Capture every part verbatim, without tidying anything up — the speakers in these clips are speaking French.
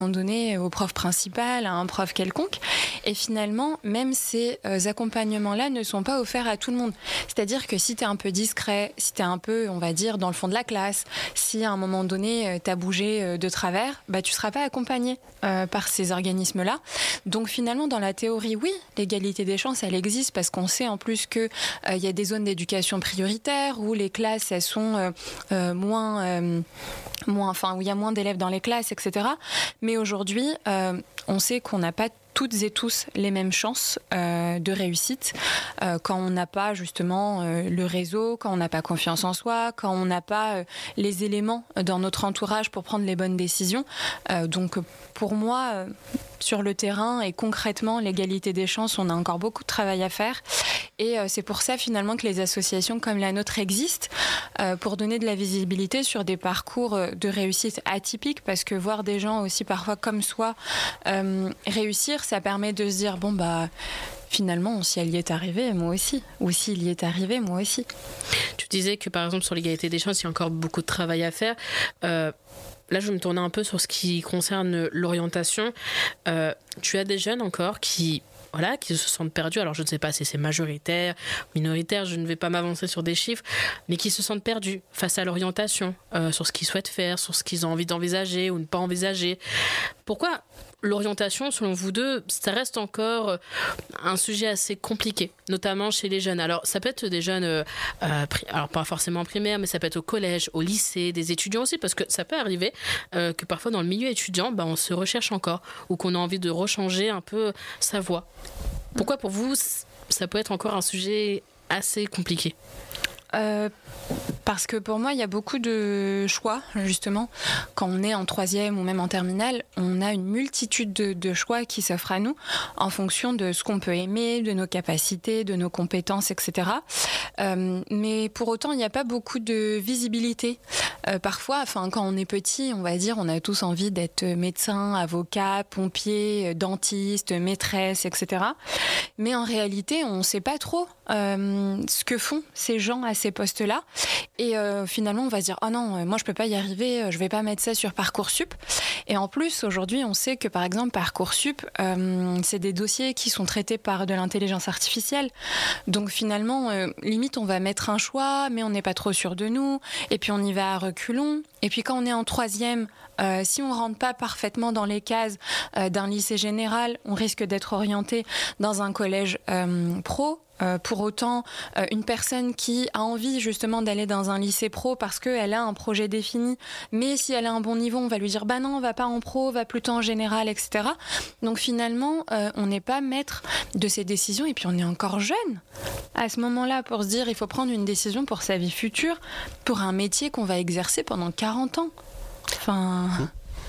donné au prof principal, à un prof quelconque. Et finalement, même ces euh, accompagnements-là ne sont pas offerts à tout le monde. C'est-à-dire que si tu es un peu discret, si tu es un peu, on va dire, dans le fond de la classe, si à un moment donné, euh, tu as bougé euh, de travers, bah, tu ne seras pas accompagné euh, par ces organismes-là. Donc finalement, dans la théorie, oui, l'égalité des chances, elle existe parce qu'on sait en plus qu'il euh, y a des zones d'éducation prioritaire où les classes, elles sont euh, euh, moins... Euh, moins, enfin, où il y a moins d'élèves dans les classes, et cetera. Mais aujourd'hui, euh, on sait qu'on n'a pas toutes et tous les mêmes chances euh, de réussite euh, quand on n'a pas justement euh, le réseau, quand on n'a pas confiance en soi, quand on n'a pas euh, les éléments dans notre entourage pour prendre les bonnes décisions. Euh, donc pour moi, euh, sur le terrain et concrètement, l'égalité des chances, on a encore beaucoup de travail à faire. Et euh, c'est pour ça finalement que les associations comme la nôtre existent, euh, pour donner de la visibilité sur des parcours de réussite atypiques, parce que voir des gens aussi parfois comme soi euh, réussir, ça permet de se dire bon bah finalement si elle y est arrivée, moi aussi, ou s'il y est arrivé, moi aussi. Tu disais que par exemple sur l'égalité des chances, il y a encore beaucoup de travail à faire. Euh, Là, je vais me tourner un peu sur ce qui concerne l'orientation. Euh, tu as des jeunes encore qui, voilà, qui se sentent perdus. Alors, je ne sais pas si c'est majoritaire, minoritaire, je ne vais pas m'avancer sur des chiffres, mais qui se sentent perdus face à l'orientation, euh, sur ce qu'ils souhaitent faire, sur ce qu'ils ont envie d'envisager ou ne pas envisager. Pourquoi l'orientation, selon vous deux, ça reste encore un sujet assez compliqué, notamment chez les jeunes. Alors, ça peut être des jeunes, euh, pri- alors pas forcément primaires, mais ça peut être au collège, au lycée, des étudiants aussi, parce que ça peut arriver euh, que parfois dans le milieu étudiant, bah, on se recherche encore, ou qu'on a envie de rechanger un peu sa voie. Pourquoi pour vous, ça peut être encore un sujet assez compliqué ? Euh, parce que pour moi, il y a beaucoup de choix, justement. Quand on est en troisième ou même en terminale, on a une multitude de, de choix qui s'offrent à nous en fonction de ce qu'on peut aimer, de nos capacités, de nos compétences, et cetera. Euh, mais pour autant, il n'y a pas beaucoup de visibilité. Euh, parfois, enfin, quand on est petit, on va dire, on a tous envie d'être médecin, avocat, pompier, dentiste, maîtresse, et cetera. Mais en réalité, on ne sait pas trop euh, ce que font ces gens à ces postes-là. Et euh, finalement, on va se dire « Oh non, moi, je ne peux pas y arriver, je ne vais pas mettre ça sur Parcoursup. » Et en plus, aujourd'hui, on sait que, par exemple, Parcoursup, euh, c'est des dossiers qui sont traités par de l'intelligence artificielle. Donc, finalement, euh, limite, on va mettre un choix, mais on n'est pas trop sûr de nous. Et puis, on y va à reculons. Et puis, quand on est en troisième, euh, si on ne rentre pas parfaitement dans les cases euh, d'un lycée général, on risque d'être orienté dans un collège euh, pro. Euh, pour autant, euh, une personne qui a envie justement d'aller dans un lycée pro parce qu'elle a un projet défini, mais si elle a un bon niveau, on va lui dire « bah non, va pas en pro, va plutôt en général, et cetera » Donc finalement, euh, on n'est pas maître de ces décisions et puis on est encore jeune à ce moment-là pour se dire il faut prendre une décision pour sa vie future, pour un métier qu'on va exercer pendant quarante ans. Enfin... Mmh.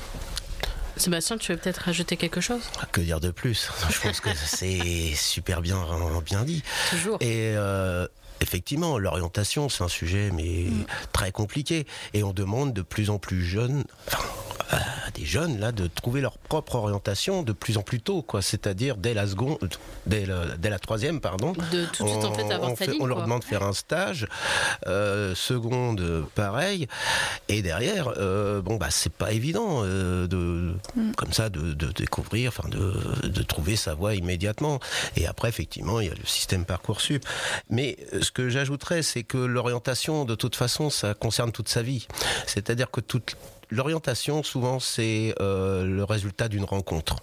Sébastien, tu veux peut-être rajouter quelque chose ? Que dire de plus ? Je pense que c'est super bien, bien dit. Toujours. Et euh, effectivement, l'orientation, c'est un sujet mais mmh. très compliqué. Et on demande de plus en plus jeunes, enfin, à des jeunes là, de trouver leur propre orientation de plus en plus tôt, quoi. C'est-à-dire dès la seconde, dès, le, dès la troisième, pardon. De tout de suite en fait avoir on, sa fait, ligne. On leur quoi. demande de faire un stage. Euh, seconde, pareil. Et derrière, euh, bon bah c'est pas évident euh, de mm. comme ça de, de découvrir, enfin de, de trouver sa voie immédiatement. Et après, effectivement, il y a le système Parcoursup. Mais ce que j'ajouterais, c'est que l'orientation, de toute façon, ça concerne toute sa vie. C'est-à-dire que toute l'orientation, souvent, c'est euh, le résultat d'une rencontre.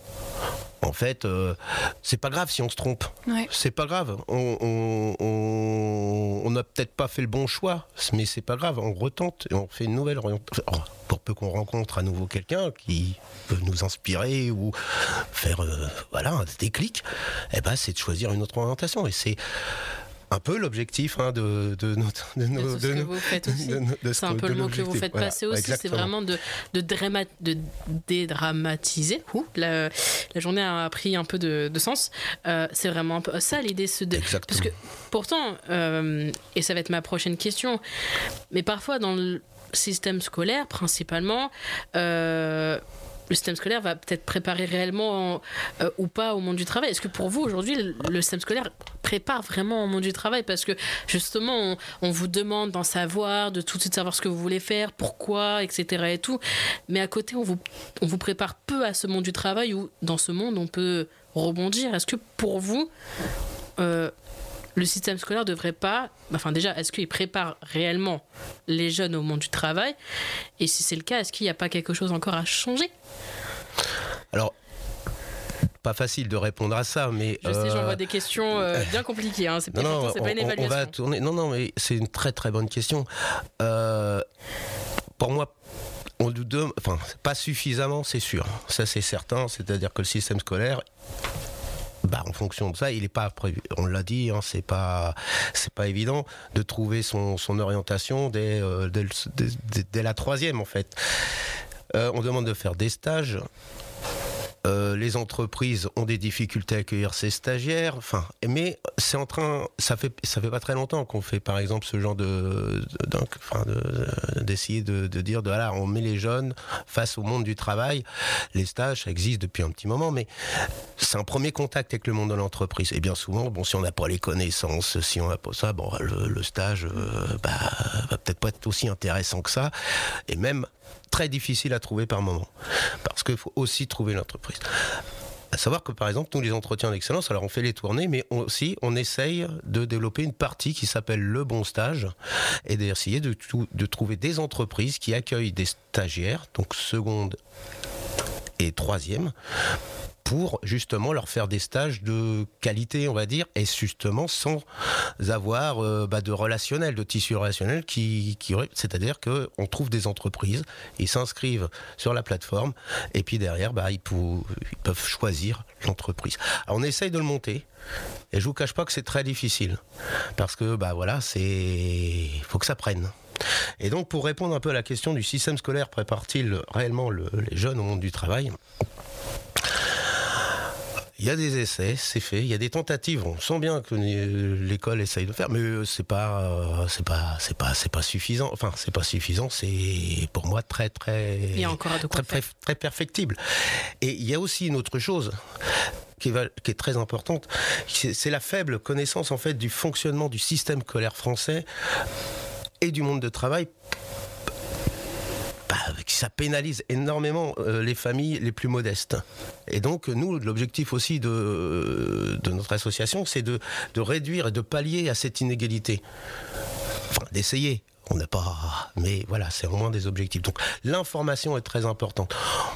En fait, euh, c'est pas grave si on se trompe. Ouais. C'est pas grave. On, on, on, on n'a peut-être pas fait le bon choix, mais c'est pas grave. On retente et on fait une nouvelle orientation. Pour peu qu'on rencontre à nouveau quelqu'un qui peut nous inspirer ou faire, euh, voilà, un déclic, eh ben, c'est de choisir une autre orientation. Et c'est un peu l'objectif hein, de, de, notre, de, nos, de ce de, que vous faites aussi. De, de, de c'est un peu le mot que vous faites passer voilà, aussi. Exactement. C'est vraiment de, de, drama, de dédramatiser. Ouh, la, la journée a pris un peu de, de sens. Euh, c'est vraiment un peu ça l'idée. De, exactement. Parce que pourtant, euh, et ça va être ma prochaine question, mais parfois dans le système scolaire principalement, euh, le système scolaire va peut-être préparer réellement euh, ou pas au monde du travail. Est-ce que pour vous, aujourd'hui, le, le système scolaire prépare vraiment au monde du travail, parce que justement on, on vous demande d'en savoir, de tout de suite savoir ce que vous voulez faire, pourquoi, et cetera et tout, mais à côté on vous, on vous prépare peu à ce monde du travail où dans ce monde on peut rebondir. Est-ce que pour vous euh, le système scolaire devrait pas, enfin déjà, est-ce qu'il prépare réellement les jeunes au monde du travail, et si c'est le cas, est-ce qu'il n'y a pas quelque chose encore à changer? Alors, pas facile de répondre à ça, mais... Je sais, euh... j'envoie des questions euh, bien compliquées, hein. C'est, pas, non, non, c'est pas on, une évaluation. On va tourner... Non, non, mais c'est une très très bonne question. Euh, pour moi, on nous donne... Enfin, pas suffisamment, c'est sûr. Ça, c'est certain. C'est-à-dire que le système scolaire... Bah, en fonction de ça, il est pas prévu. On l'a dit, hein, c'est pas, c'est pas évident de trouver son, son orientation dès, euh, dès, dès, dès la troisième en fait. Euh, on demande de faire des stages. Euh, les entreprises ont des difficultés à accueillir ces stagiaires. Enfin, mais c'est en train, ça fait, ça fait pas très longtemps qu'on fait, par exemple, ce genre de, de, enfin de d'essayer de, de dire, de, voilà, on met les jeunes face au monde du travail. Les stages, ça existe depuis un petit moment, mais c'est un premier contact avec le monde de l'entreprise. Et bien souvent, bon, si on n'a pas les connaissances, si on n'a pas ça, bon, le, le stage, euh, bah, va peut-être pas être aussi intéressant que ça, et même très difficile à trouver par moment, parce qu'il faut aussi trouver l'entreprise. À savoir que par exemple, nous les entretiens d'excellence, alors on fait les tournées, mais on, aussi on essaye de développer une partie qui s'appelle le bon stage, et d'essayer de, de trouver des entreprises qui accueillent des stagiaires, donc seconde et troisième, pour justement leur faire des stages de qualité, on va dire, et justement sans avoir euh, bah, de relationnel, de tissu relationnel, qui, qui, c'est-à-dire qu'on trouve des entreprises, ils s'inscrivent sur la plateforme, et puis derrière, bah, ils, pou- ils peuvent choisir l'entreprise. Alors on essaye de le monter, et je vous cache pas que c'est très difficile, parce que bah, voilà, c'est... il faut que ça prenne. Et donc pour répondre un peu à la question du système scolaire, prépare-t-il réellement le, les jeunes au monde du travail ? Il y a des essais, c'est fait. Il y a des tentatives. On sent bien que l'école essaye de faire, mais c'est pas, c'est pas, c'est pas, c'est pas suffisant. Enfin, c'est pas suffisant. C'est pour moi très, très, il y a encore de quoi très, très, très perfectible. Et il y a aussi une autre chose qui est, qui est très importante. C'est, c'est la faible connaissance en fait du fonctionnement du système scolaire français et du monde de travail. Ça pénalise énormément euh, les familles les plus modestes. Et donc, nous, l'objectif aussi de, de notre association, c'est de, de réduire et de pallier à cette inégalité. Enfin, d'essayer. On n'a pas... Mais voilà, c'est au moins des objectifs. Donc, l'information est très importante.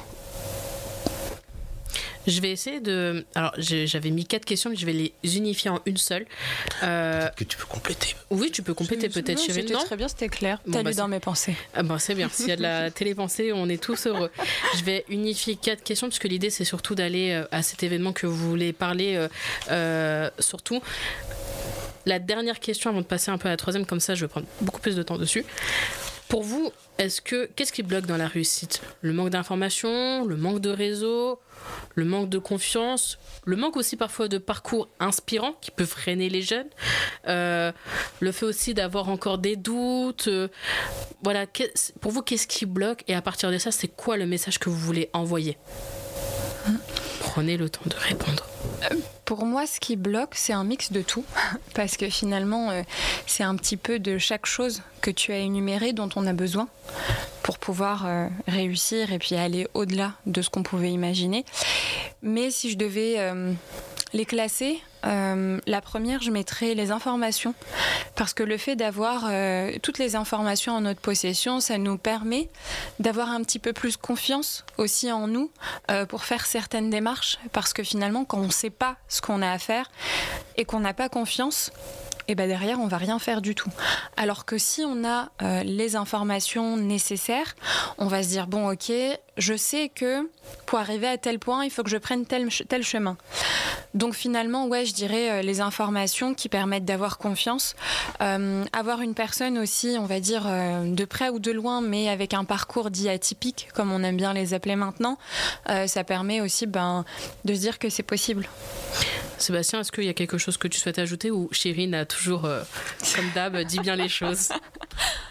Je vais essayer de... Alors, j'avais mis quatre questions, mais je vais les unifier en une seule. Euh... Peut-être que tu peux compléter. Oui, tu peux compléter je... peut-être, Chérine. C'était très bien, c'était clair. Bon, T'as bah, lu dans mes pensées. Ah ben, c'est bien. S'il y a de la télépensée, on est tous heureux. Je vais unifier quatre questions, parce que l'idée, c'est surtout d'aller à cet événement que vous voulez parler, euh, euh, surtout. La dernière question, avant de passer un peu à la troisième, comme ça, je vais prendre beaucoup plus de temps dessus. Pour vous, est-ce que, qu'est-ce qui bloque dans la réussite ? Le manque d'information, le manque de réseau, le manque de confiance, le manque aussi parfois de parcours inspirants qui peut freiner les jeunes, euh, le fait aussi d'avoir encore des doutes. Euh, voilà, pour vous, qu'est-ce qui bloque ? Et à partir de ça, c'est quoi le message que vous voulez envoyer ? Prenez le temps de répondre. Pour moi, ce qui bloque, c'est un mix de tout, parce que finalement, euh, c'est un petit peu de chaque chose que tu as énuméré dont on a besoin pour pouvoir euh, réussir et puis aller au-delà de ce qu'on pouvait imaginer. Mais si je devais euh, les classer, euh, la première, je mettrais les informations, parce que le fait d'avoir euh, toutes les informations en notre possession, ça nous permet d'avoir un petit peu plus confiance aussi en nous euh, pour faire certaines démarches, parce que finalement, quand on ne sait pas ce qu'on a à faire et qu'on n'a pas confiance, et ben derrière, on va rien faire du tout. Alors que si on a euh, les informations nécessaires, on va se dire, bon, ok, je sais que pour arriver à tel point, il faut que je prenne tel, tel chemin. Donc finalement, ouais, je dirais euh, les informations qui permettent d'avoir confiance. Euh, avoir une personne aussi, on va dire, euh, de près ou de loin, mais avec un parcours dit atypique, comme on aime bien les appeler maintenant, euh, ça permet aussi ben, de se dire que c'est possible. Sébastien, est-ce qu'il y a quelque chose que tu souhaites ajouter, ou Chérine a toujours, euh, comme d'hab, dit bien les choses ?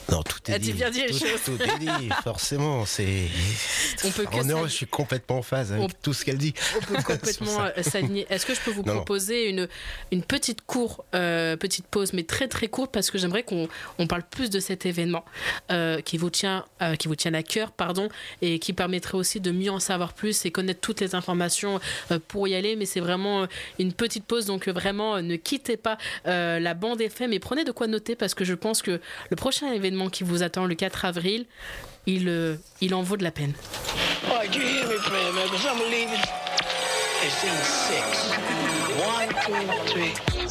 Non, tout est Elle dit. dit bien dit les tout, choses. tout est dit, forcément. C'est... On peut que en ça- heure, je suis complètement en phase avec On- tout ce qu'elle dit. On peut complètement euh, s'aligner. Est-ce que je peux vous Non, non. proposer une, une petite cour, euh, petite pause, mais très très courte, parce que j'aimerais qu'on on parle plus de cet événement euh, qui vous tient, euh, qui vous tient à cœur, pardon, et qui permettrait aussi de mieux en savoir plus et connaître toutes les informations euh, pour y aller. Mais c'est vraiment euh, une petite pause, donc euh, vraiment euh, ne quittez pas euh, la bande F M et prenez de quoi noter, parce que je pense que le prochain événement qui vous attend le quatre avril, il, euh, il en vaut de la peine. All right, you hear me playing, man, because I'm leaving. It's in six. One, two, three.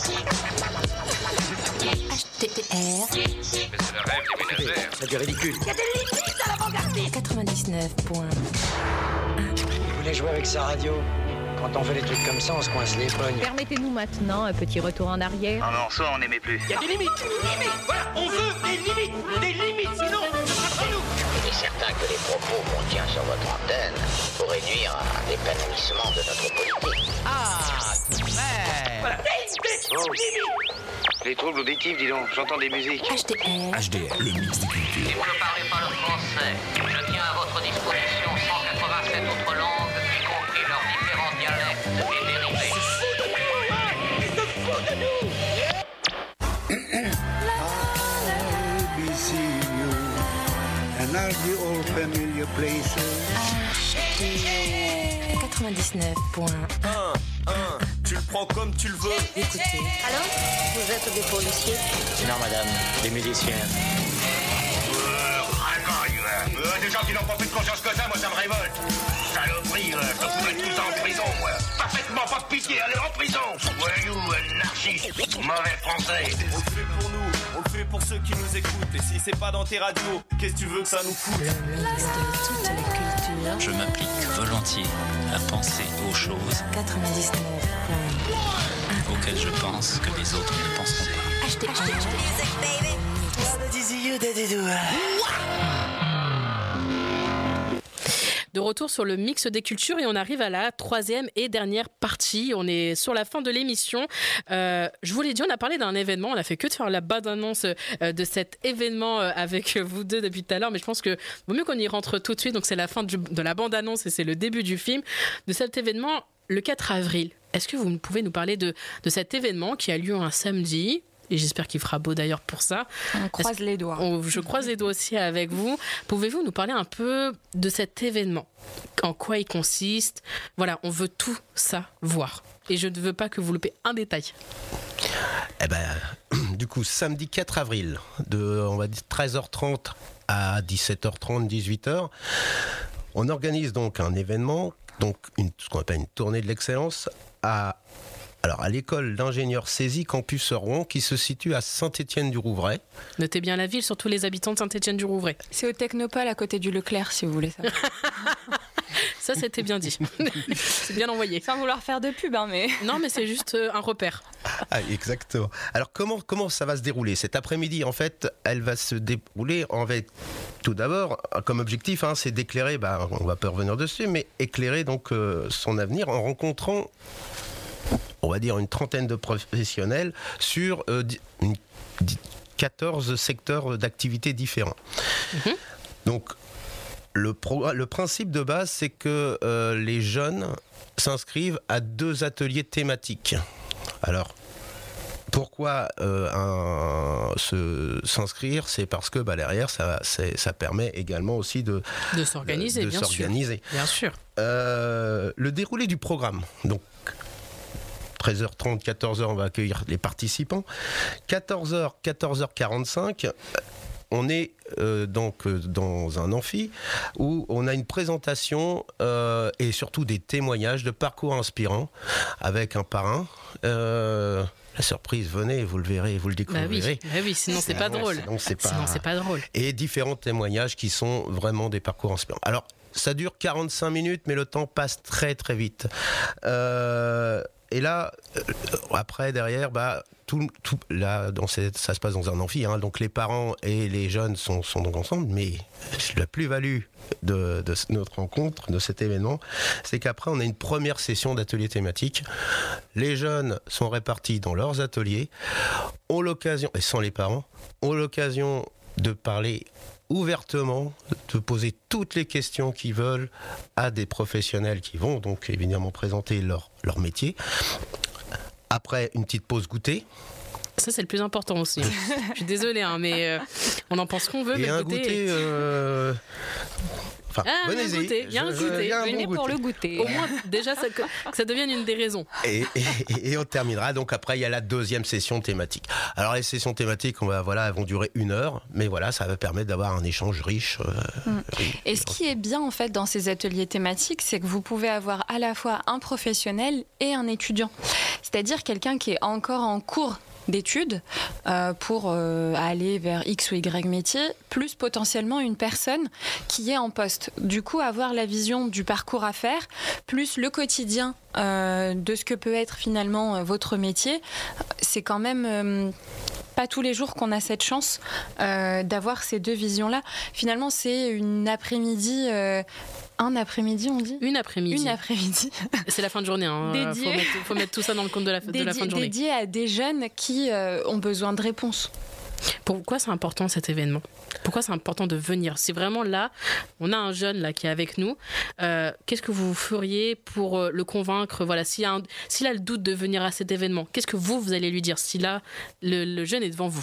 H T T R. Mais c'est le rêve des ménagères. C'est du ridicule. quatre-vingt-dix-neuf point Vous voulez jouer avec sa radio? Quand on fait des trucs comme ça, on se coince les pognes. Permettez-nous maintenant un petit retour en arrière. Un morceau, on n'aimait plus. Il y a des limites. Limites. Voilà, on veut des limites. Des limites, sinon, c'est nous. Il est certain que les propos qu'on tient sur votre antenne pourraient nuire à l'épanouissement de notre politique. Voilà, des limites. Limites. Les troubles auditifs, dis donc, j'entends des musiques. H T R. H D R, le mix des cultures. Si vous ne parlez pas le français, je tiens à votre disposition cent quatre-vingt-sept autres langues, y compris leurs différents dialectes et dérivés. quatre-vingt-dix-neuf point un. Tu le prends comme tu le veux. Écoutez. Alors, vous êtes des policiers? Non, madame, des musiciens. Euh, des gens qui n'ont pas plus de conscience que ça, moi ça me révolte. Saloperie, euh, je vous mettre tous en prison, moi. Parfaitement pas de pitié, allez en prison. Voyou, anarchiste, mauvais français. On le fait pour nous, on le fait pour ceux qui nous écoutent. Et si c'est pas dans tes radios, qu'est-ce que tu veux que ça nous foute? Le mix de toutes les cultures. Je m'applique volontiers à penser aux choses quatre-vingt-dix-neuf point auxquelles je pense que les autres ne penseront pas. H T R. De retour sur le mix des cultures et on arrive à la troisième et dernière partie. On est sur la fin de l'émission. Euh, je vous l'ai dit, on a parlé d'un événement. On a fait que de faire la bande-annonce euh, de cet événement euh, avec vous deux depuis tout à l'heure. Mais je pense que vaut mieux qu'on y rentre tout de suite. Donc c'est la fin du, de la bande-annonce et c'est le début du film. De cet événement, le quatre avril. Est-ce que vous pouvez nous parler de, de cet événement qui a lieu un samedi ? Et j'espère qu'il fera beau d'ailleurs pour ça. On croise Est-ce- les doigts. on- je croise les doigts aussi avec vous. Pouvez-vous nous parler un peu de cet événement ? En quoi il consiste ? Voilà, on veut tout ça voir. Et je ne veux pas que vous loupez un détail. Eh ben, du coup, samedi quatre avril, de on va dire treize heures trente à dix-sept heures trente, dix-huit heures, on organise donc un événement, donc une, ce qu'on appelle une tournée de l'excellence, à, alors à l'école d'ingénieurs saisie Campus Rouen, qui se situe à Saint-Étienne-du-Rouvray. Notez bien la ville, surtout les habitants de Saint-Étienne-du-Rouvray. C'est au Technopole à côté du Leclerc, si vous voulez savoir. Ça, c'était bien dit. C'est bien envoyé. Sans vouloir faire de pub, hein, mais... Non, mais c'est juste euh, un repère. Ah, exactement. Alors comment, comment ça va se dérouler ? Cet après-midi, en fait, elle va se dérouler en fait, tout d'abord, comme objectif, hein, c'est d'éclairer, bah, on va pas revenir dessus, mais éclairer donc euh, son avenir en rencontrant, on va dire, une trentaine de professionnels sur euh, di- une- di- quatorze secteurs d'activité différents. Mhm. Donc, le, pro- le principe de base, c'est que euh, les jeunes s'inscrivent à deux ateliers thématiques. Alors, pourquoi euh, un- se- s'inscrire ? C'est parce que bah, derrière, ça, c'est- ça permet également aussi de, De s'organiser, de bien sûr. s'organiser. Bien sûr. Euh, le déroulé du programme. Donc, treize heures trente, quatorze heures, on va accueillir les participants. quatorze heures, quatorze heures quarante-cinq, on est euh, donc euh, dans un amphi où on a une présentation euh, et surtout des témoignages de parcours inspirants avec un parrain. Euh, la surprise, venez, vous le verrez, vous le Bah oui, découvrirez. bah oui, sinon c'est pas Sinon, drôle. sinon, c'est pas- Sinon c'est pas drôle. Et différents témoignages qui sont vraiment des parcours inspirants. Alors, ça dure quarante-cinq minutes, mais le temps passe très très vite. Euh, et là, euh, après, derrière, bah, tout, tout, là, dans cette- ça se passe dans un amphi, hein, donc les parents et les jeunes sont, sont donc ensemble, mais la plus-value de, de notre rencontre, de cet événement, c'est qu'après, on a une première session d'atelier thématique. Les jeunes sont répartis dans leurs ateliers, ont l'occasion, et sans les parents, ont l'occasion de parler ouvertement, de poser toutes les questions qu'ils veulent à des professionnels qui vont donc évidemment présenter leur, leur métier. Après une petite pause goûter. Ça, c'est le plus important aussi. Je suis désolée, hein, mais euh, on en pense qu'on veut, Et mais un goûter... goûter... Euh... Enfin, ah, venez-y. Un goûter, il y a un Je- goûter. il y a un Venez bon pour goûter. le goûter. Au moins, déjà, ça, que ça devienne une des raisons. Et, et, et on terminera. Donc après, il y a la deuxième session thématique. Alors les sessions thématiques, on va, voilà, elles vont durer une heure, mais voilà, ça va permettre d'avoir un échange riche. euh, Mm. riche. Et ce qui est bien en fait dans ces ateliers thématiques, c'est que vous pouvez avoir à la fois un professionnel et un étudiant. C'est-à-dire quelqu'un qui est encore en cours d'études euh, pour euh, aller vers X ou Y métier, plus potentiellement une personne qui est en poste. Du coup, avoir la vision du parcours à faire, plus le quotidien euh, de ce que peut être finalement euh, votre métier, c'est quand même... Euh, pas tous les jours qu'on a cette chance euh, d'avoir ces deux visions-là. Finalement, c'est une après-midi... Euh, un après-midi, on dit Une après-midi. Une après-midi. C'est la fin de journée. Hein. Dédié. Faut, mettre, faut mettre tout ça dans le compte de la, de Dédié, la fin de journée. dédié à des jeunes qui euh, ont besoin de réponses. Pourquoi c'est important cet événement ? Pourquoi c'est important de venir ? C'est vraiment là, on a un jeune là qui est avec nous. Euh, qu'est-ce que vous feriez pour euh, le convaincre ? Voilà, s'il a, un, s'il a le doute de venir à cet événement, qu'est-ce que vous, vous allez lui dire si là, le, le jeune est devant vous ?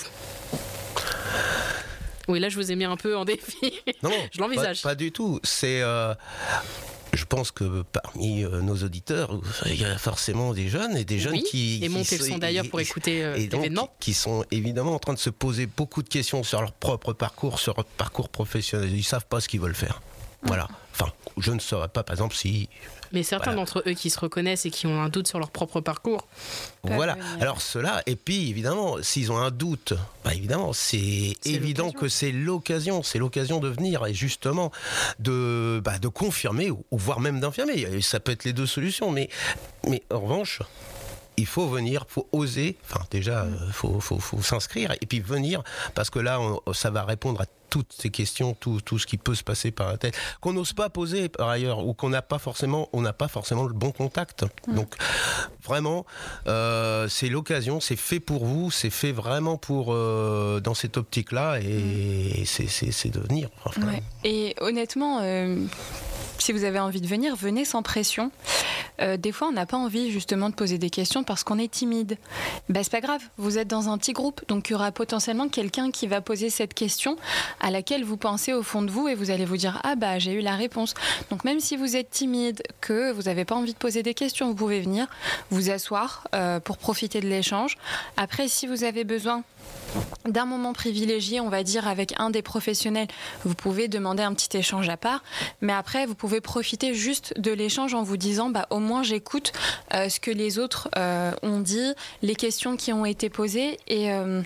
Oui, là, je vous ai mis un peu en défi. Non, je l'envisage. Pas, pas du tout. C'est... Euh... Je pense que parmi euh, nos auditeurs, il y a forcément des jeunes et des jeunes oui, qui... et montez le son d'ailleurs pour écouter euh, et donc, l'événement. Qui, qui sont évidemment en train de se poser beaucoup de questions sur leur propre parcours, sur leur parcours professionnel. Ils ne savent pas ce qu'ils veulent faire. Voilà. Enfin, je ne saurais pas, par exemple, si... Mais certains Voilà. d'entre eux qui se reconnaissent et qui ont un doute sur leur propre parcours. Voilà. venir. Alors cela, et puis évidemment, s'ils ont un doute, bah évidemment, c'est, C'est évident l'occasion. que c'est l'occasion, c'est l'occasion de venir et justement de, bah, de confirmer ou, ou voire même d'infirmer. Et ça peut être les deux solutions, mais, mais en revanche. Il faut venir, il faut oser, enfin déjà, il euh, faut, faut, faut s'inscrire et puis venir, parce que là, on, ça va répondre à toutes ces questions, tout, tout ce qui peut se passer par la tête, qu'on n'ose pas poser par ailleurs, ou qu'on n'a pas forcément, on n'a pas forcément le bon contact. Mmh. Donc vraiment, euh, c'est l'occasion, c'est fait pour vous, c'est fait vraiment pour, euh, dans cette optique-là, et, mmh. et c'est, c'est, c'est de venir. Enfin, Ouais. Et honnêtement, euh, si vous avez envie de venir, venez sans pression. Euh, des fois, on n'a pas envie justement de poser des questions parce qu'on est timide. Ben, c'est pas grave, vous êtes dans un petit groupe, donc il y aura potentiellement quelqu'un qui va poser cette question à laquelle vous pensez au fond de vous et vous allez vous dire « Ah bah j'ai eu la réponse ». Donc même si vous êtes timide, que vous n'avez pas envie de poser des questions, vous pouvez venir vous asseoir euh, pour profiter de l'échange. Après, si vous avez besoin d'un moment privilégié, on va dire, avec un des professionnels, vous pouvez demander un petit échange à part, mais après vous pouvez profiter juste de l'échange en vous disant bah, au moins j'écoute euh, ce que les autres euh, ont dit, les questions qui ont été posées, et euh,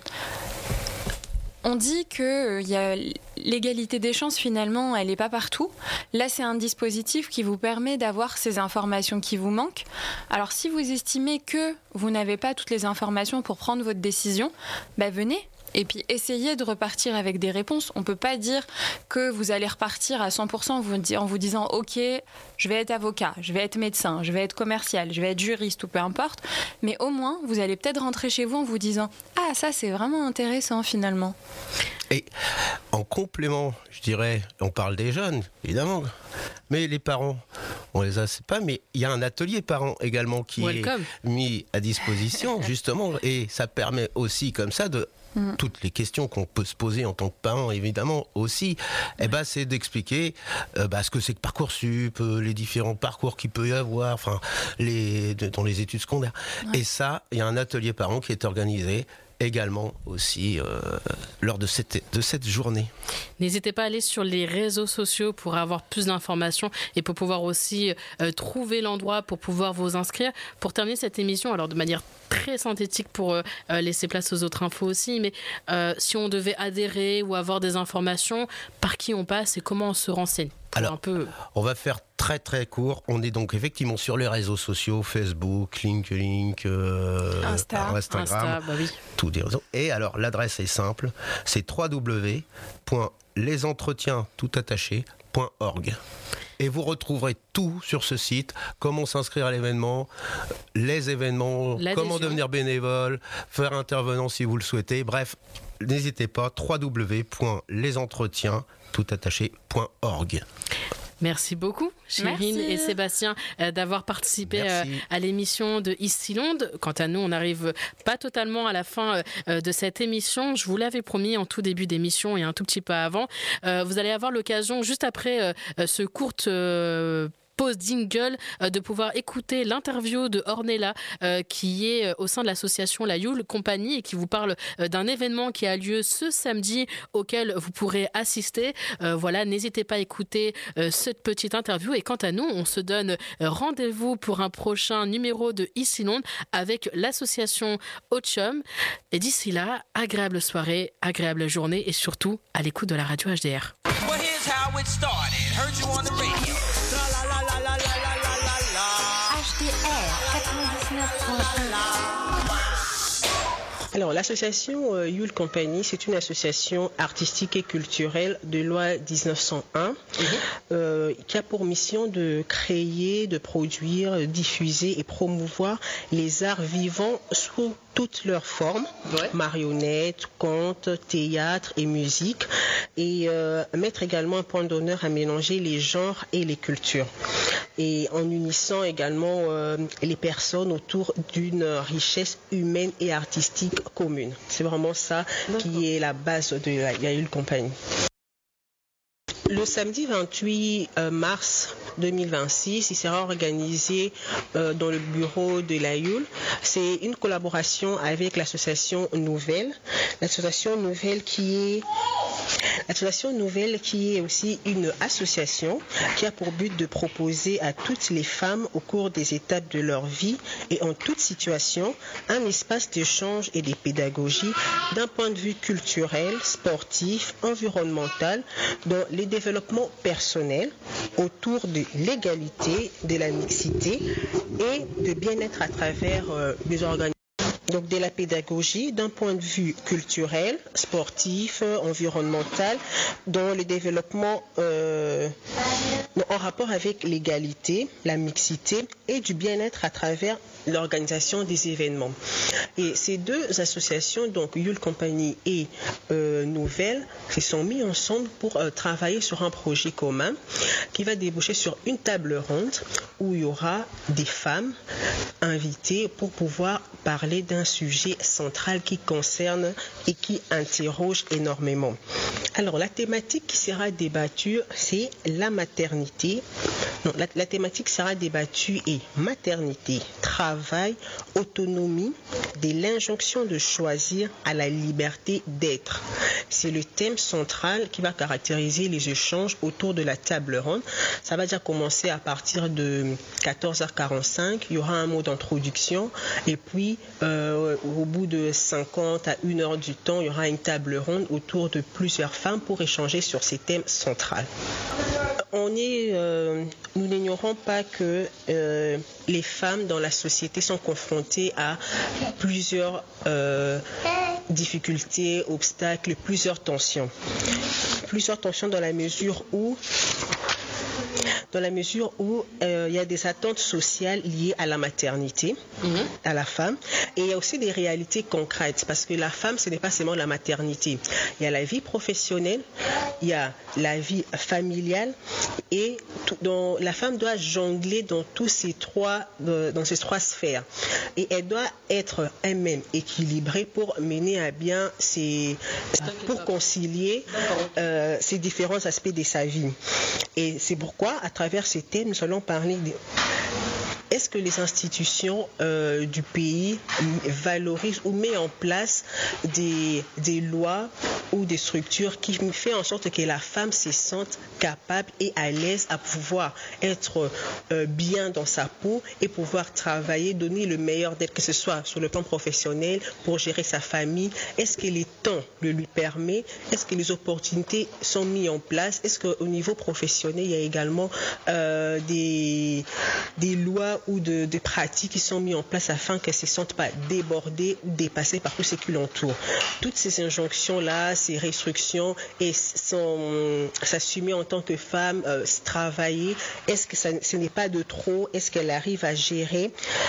on dit que il y a l'égalité des chances, finalement, elle n'est pas partout. Là, c'est un dispositif qui vous permet d'avoir ces informations qui vous manquent. Alors, si vous estimez que vous n'avez pas toutes les informations pour prendre votre décision, bah, venez. Et puis, essayez de repartir avec des réponses. On ne peut pas dire que vous allez repartir à cent pour cent en vous disant « Ok, je vais être avocat, je vais être médecin, je vais être commercial, je vais être juriste ou peu importe. » Mais au moins, vous allez peut-être rentrer chez vous en vous disant « Ah, ça, c'est vraiment intéressant finalement. » Et en complément, je dirais, on parle des jeunes, évidemment, mais les parents, on les a, c'est pas, mais il y a un atelier parents également qui Welcome. est mis à disposition, justement, et ça permet aussi comme ça de Mmh. toutes les questions qu'on peut se poser en tant que parent, évidemment, aussi, eh ben, c'est d'expliquer euh, bah, ce que c'est que Parcoursup, euh, les différents parcours qu'il peut y avoir, enfin, les, de, dans les études secondaires. Ouais. Et ça, il y a un atelier parent qui est organisé également aussi euh, lors de cette, de cette journée. N'hésitez pas à aller sur les réseaux sociaux pour avoir plus d'informations et pour pouvoir aussi euh, trouver l'endroit pour pouvoir vous inscrire. Pour terminer cette émission, alors de manière très synthétique pour euh, laisser place aux autres infos aussi, mais euh, si on devait adhérer ou avoir des informations, par qui on passe et comment on se renseigne? Alors, un peu... on va faire très très court. On est donc effectivement sur les réseaux sociaux, Facebook, LinkedIn, euh, Insta. Instagram, Insta, bah oui. tous des réseaux. Et alors l'adresse est simple, c'est w w w point les entretiens tout attaché point org. Et vous retrouverez tout sur ce site, comment s'inscrire à l'événement, les événements, L'adhésion. comment devenir bénévole, faire intervenant si vous le souhaitez, bref, n'hésitez pas, w w w point les entretiens tout attaché point org. Merci beaucoup, Chérine et Sébastien, euh, d'avoir participé euh, à l'émission de Ici Londres. Quant à nous, on n'arrive pas totalement à la fin euh, de cette émission. Je vous l'avais promis en tout début d'émission et un tout petit peu avant. Euh, vous allez avoir l'occasion, juste après euh, ce court... Euh, pause jingle, euh, de pouvoir écouter l'interview de Ornella euh, qui est euh, au sein de l'association La Yule Company et qui vous parle euh, d'un événement qui a lieu ce samedi auquel vous pourrez assister. Euh, voilà, n'hésitez pas à écouter euh, cette petite interview et quant à nous, on se donne euh, rendez-vous pour un prochain numéro de Ici Londres avec l'association Ochum. Et d'ici là, agréable soirée, agréable journée et surtout à l'écoute de la radio H D R. Well, here's how it started. Heard you on the radio. H D R quatre-vingt-dix-neuf point un. Alors, l'association euh, Yule Company, c'est une association artistique et culturelle de loi dix-neuf cent un mmh. euh, qui a pour mission de créer, de produire, diffuser et promouvoir les arts vivants sous toutes leurs formes, ouais. marionnettes, contes, théâtre et musique, et euh, mettre également un point d'honneur à mélanger les genres et les cultures, et en unissant également euh, les personnes autour d'une richesse humaine et artistique commune. C'est vraiment ça D'accord. qui est la base de la Yule Company. Le samedi vingt-huit mars deux mille vingt-six, il sera organisé euh, dans le bureau de la Yule. C'est une collaboration avec l'association Nouvelle. L'association Nouvelle qui est L'association Nouvelle qui est aussi une association qui a pour but de proposer à toutes les femmes au cours des étapes de leur vie et en toute situation un espace d'échange et de pédagogie d'un point de vue culturel, sportif, environnemental, dans les développements personnels autour de l'égalité, de la mixité et de bien-être à travers euh, les organisations. Donc de la pédagogie d'un point de vue culturel, sportif, environnemental, dans le développement euh, en rapport avec l'égalité, la mixité et du bien-être à travers l'organisation des événements. Et ces deux associations, donc Yule Company et euh, Nouvelle, se sont mis ensemble pour euh, travailler sur un projet commun qui va déboucher sur une table ronde où il y aura des femmes invitées pour pouvoir parler d'un sujet central qui concerne et qui interroge énormément. Alors, la thématique qui sera débattue, c'est la maternité. Non, la, la thématique sera débattue est maternité, travail, autonomie, de l'injonction de choisir à la liberté d'être. C'est le thème central qui va caractériser les échanges autour de la table ronde. Ça va déjà commencer à partir de quatorze heures quarante-cinq. Il y aura un mot d'introduction et puis euh, au bout de cinquante à une heure du temps, il y aura une table ronde autour de plusieurs femmes pour échanger sur ces thèmes centraux. On est, euh, nous n'ignorons pas que euh, les femmes dans la société sont confrontées à plusieurs euh, difficultés, obstacles, plusieurs tensions. Plusieurs tensions dans la mesure où dans la mesure où euh, il y a des attentes sociales liées à la maternité, mmh. à la femme, et il y a aussi des réalités concrètes, parce que la femme, ce n'est pas seulement la maternité. Il y a la vie professionnelle, il y a la vie familiale, et tout, dont la femme doit jongler dans tous ces trois, euh, dans ces trois sphères, et elle doit être elle-même équilibrée pour mener à bien ces, pour concilier euh, ces différents aspects de sa vie. Et c'est pourquoi, à travers ces thèmes, nous allons parler de... Est-ce que les institutions euh, du pays valorisent ou mettent en place des, des lois ou des structures qui font en sorte que la femme se sente capable et à l'aise à pouvoir être euh, bien dans sa peau et pouvoir travailler, donner le meilleur d'elle, que ce soit sur le plan professionnel, pour gérer sa famille? Est-ce que les temps le lui permet? Est-ce que les opportunités sont mises en place? Est-ce qu'au niveau professionnel, il y a également euh, des, des lois ou de, de pratiques qui sont mises en place afin qu'elles ne se sentent pas débordées ou dépassées par tout ce qui l'entoure. Toutes ces injonctions-là, ces restrictions, et son, s'assumer en tant que femme, euh, travailler, est-ce que ça, ce n'est pas de trop, est-ce qu'elle arrive à gérer?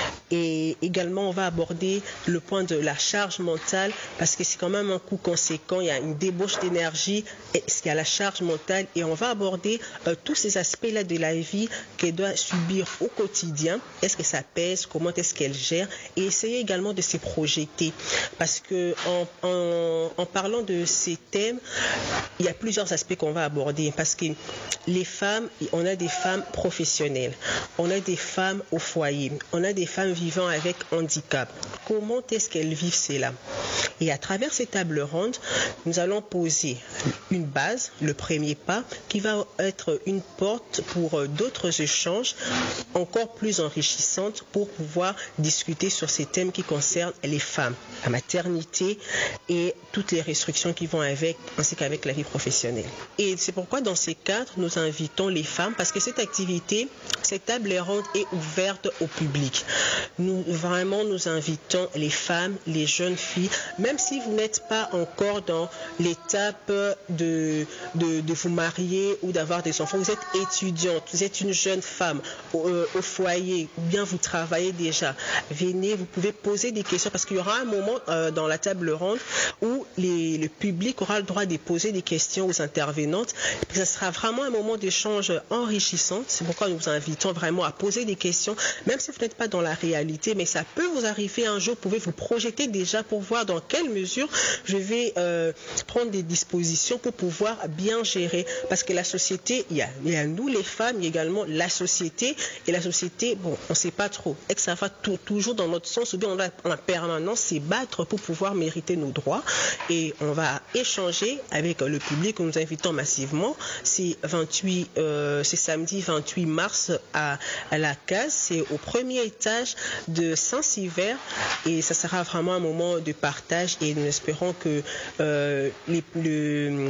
Et également, on va aborder le point de la charge mentale, parce que c'est quand même un coût conséquent, il y a une débauche d'énergie, est-ce qu'il y a la charge mentale, et on va aborder euh, tous ces aspects-là de la vie qu'elle doit subir au quotidien. Est-ce que ça pèse, comment est-ce qu'elle gère, et essayer également de se projeter, parce que en, en, en parlant de ces thèmes, il y a plusieurs aspects qu'on va aborder, parce que les femmes, on a des femmes professionnelles, on a des femmes au foyer, on a des femmes vivant avec handicap. Comment est-ce qu'elles vivent cela? Et à travers ces tables rondes, nous allons poser une base, le premier pas, qui va être une porte pour d'autres échanges encore plus enrichissantes pour pouvoir discuter sur ces thèmes qui concernent les femmes, la maternité et toutes les restrictions qui vont avec, ainsi qu'avec la vie professionnelle. Et c'est pourquoi dans ces cadres, nous invitons les femmes, parce que cette activité, cette table ronde est ouverte au public. Nous, vraiment, nous invitons les femmes, les jeunes filles, même si vous n'êtes pas encore dans l'étape de, de, de vous marier ou d'avoir des enfants, vous êtes étudiante, vous êtes une jeune femme au, euh, au foyer, ou bien vous travaillez déjà, venez, vous pouvez poser des questions, parce qu'il y aura un moment euh, dans la table ronde où les, le public aura le droit de poser des questions aux intervenantes, et puis ça sera vraiment un moment d'échange enrichissant. C'est pourquoi nous vous invitons vraiment à poser des questions, même si vous n'êtes pas dans la réalité, mais ça peut vous arriver un jour, vous pouvez vous projeter déjà pour voir dans quelle mesure je vais euh, prendre des dispositions pour pouvoir bien gérer, parce que la société, il y a, il y a nous les femmes, il y a également la société, et la société, bon, on ne sait pas trop, est-ce que ça va tout, toujours dans notre sens, ou bien on doit en permanence se battre pour pouvoir mériter nos droits, et on va échanger avec le public que nous invitons massivement. C'est vingt-huit, euh, c'est samedi vingt-huit mars à, à la case, c'est au premier étage de Saint-Sever, et ça sera vraiment un moment de partage, et nous espérons que euh, les, le,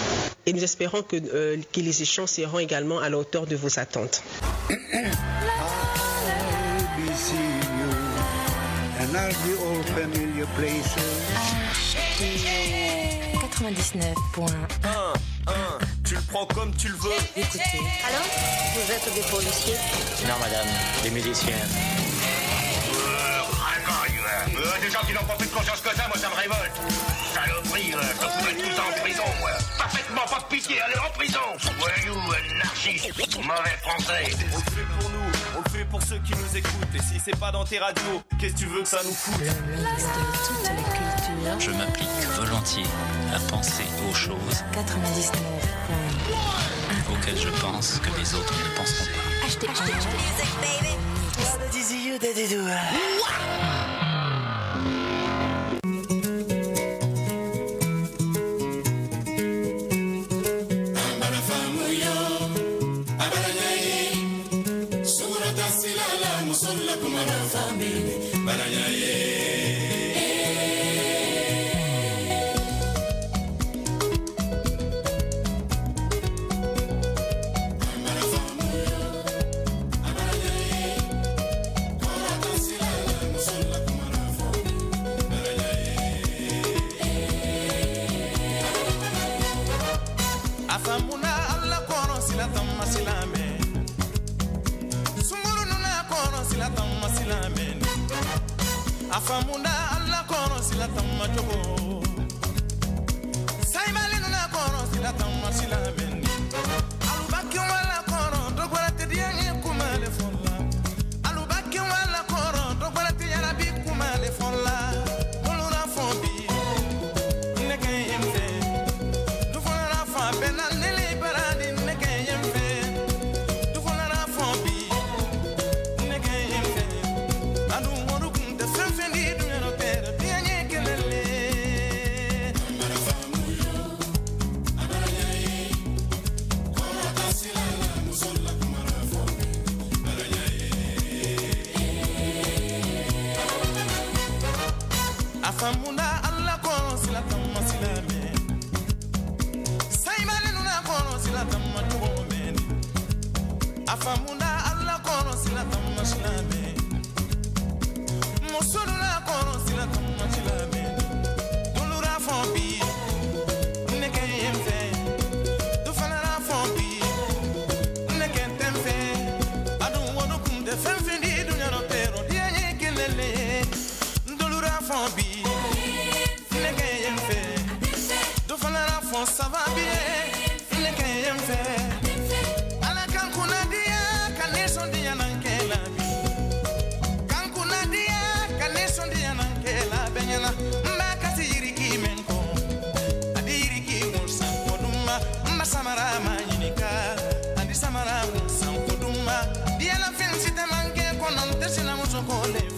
et nous espérons que, euh, que les échanges seront également à la hauteur de vos attentes. quatre-vingt-dix-neuf point un. Tu le prends comme tu le veux. Écoutez. Alors, vous êtes des policiers? Non, madame, des musiciens. Euh, des gens qui n'ont pas plus de conscience que ça, moi ça me révolte. Saloperie, euh, je te foutrais tous en prison, moi. Parfaitement pas de pitié, allez en prison. Voyou, anarchiste, mauvais français. On le fait pour nous, on le fait pour ceux qui nous écoutent. Et si c'est pas dans tes radios, qu'est-ce que tu veux que ça nous foute? Le mix de toutes les cultures. Je m'applique volontiers à penser aux choses quatre-vingt-dix-neuf point un auxquelles je pense que les autres ne penseront pas. Achetez, achetez, achetez. Afamuna alla kono sila tamma jogo Saimali nuna kono sila tamma sila mendi Alubaki wala kono dogwala te diangi kumale folla Alubaki wala kono dogwala te yarabi kumale folla Mulura fombi neke yemfe Dufuna fa bena nili baradi neke yemfe Dufuna fombi neke yemfe Adu moru kunde fenfendi dunero pere diangi kelele Afamuna alla kono sila tamma sila me Saimali nuna kono sila tamma tuwo me Afamuna alla kono sila tamma sila me Ça va bien, ne qu'ayem fait. Ala kankuna dia, kaneson dia nankela bi. Kankuna dia, kaneson dia nankela benyana. Mbakati yiriki menko, adi yiriki unsan koduma. Mba samara manyinika, adi samara unsan koduma. Dia la fin si te manke konon te sila muso kole.